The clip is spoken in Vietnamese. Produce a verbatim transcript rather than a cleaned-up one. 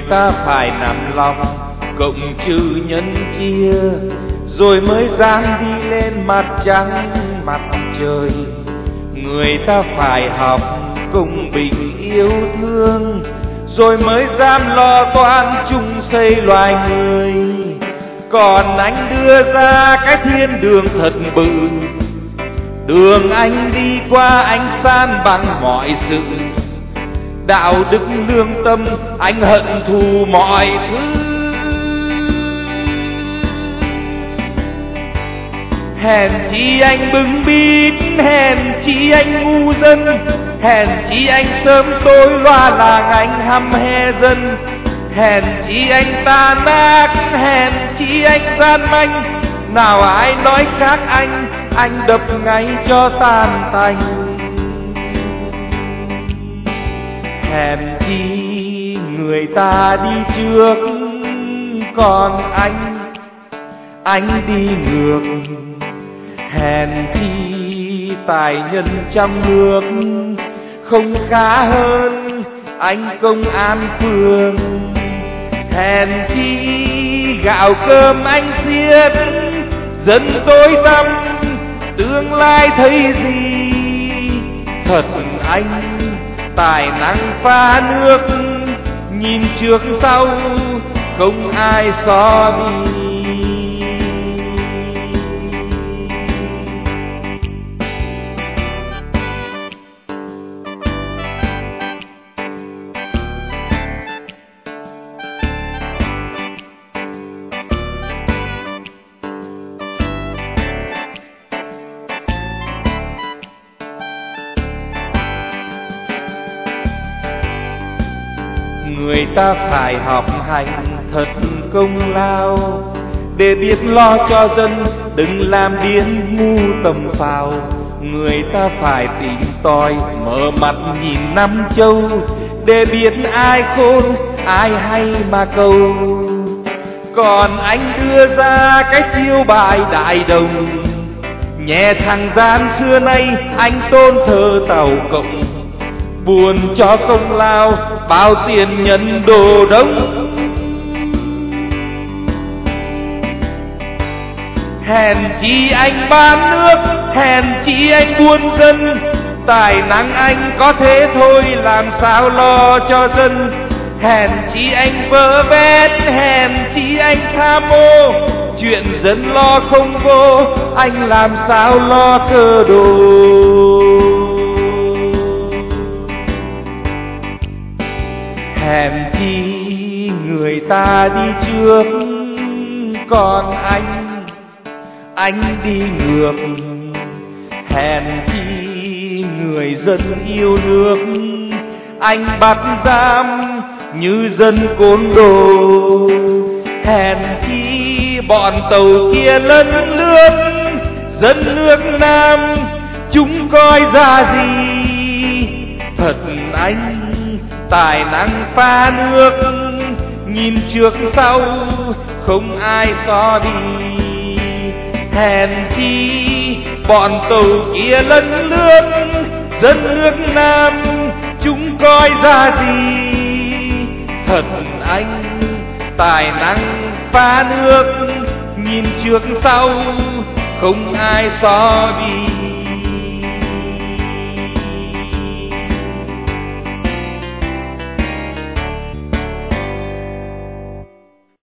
ta phải nằm lòng cộng trừ nhân chia, rồi mới dám đi lên mặt trăng mặt trời. Người ta phải học cùng bình yêu thương, rồi mới dám lo toan chung xây loài người. Còn anh đưa ra cái thiên đường thật bự, đường anh đi qua anh san bằng mọi sự. Đạo đức lương tâm anh hận thù mọi thứ. Hèn chi anh bưng bít, hèn chi anh ngu dân, hèn chi anh sớm tối loa làng anh hăm he dân. Hèn chi anh tan ác, hèn chi anh gian manh, nào ai nói khác anh, anh đập ngay cho tan tành. Hèn chi người ta đi trước, còn anh, anh đi ngược. Hèn chi tài nhân trăm nước, không khá hơn anh công an phường. Hèn chi gạo cơm anh xiết, dân tôi tâm tương lai thấy gì. Thật anh tài năng pha nước, nhìn trước sau không ai so bì. Người ta phải học hành thật công lao, để biết lo cho dân, đừng làm điên ngu tầm phào. Người ta phải tìm tòi, mở mặt nhìn năm châu, để biết ai khôn, ai hay mà cầu. Còn anh đưa ra cái chiêu bài đại đồng, nhẹ thằng gian xưa nay anh tôn thờ tàu cộng. Buồn cho công lao, bao tiền nhân đồ đông. Hèn chi anh bán nước, hèn chi anh buôn dân, tài năng anh có thế thôi, làm sao lo cho dân. Hèn chi anh vơ vét, hèn chi anh tham ô, chuyện dân lo không vô, anh làm sao lo cơ đồ. Hèn chi người ta đi trước, còn anh, anh đi ngược. Hèn chi người dân yêu nước, anh bắt giam như dân côn đồ. Hèn chi bọn tàu kia lấn lướt, dân nước Nam chúng coi ra gì. Thật anh tài năng pha nước, nhìn trước sau không ai so đi. Hèn chi bọn tàu kia lấn lướt, dân nước Nam chúng coi ra gì. Thật anh tài năng pha nước, nhìn trước sau không ai so đi.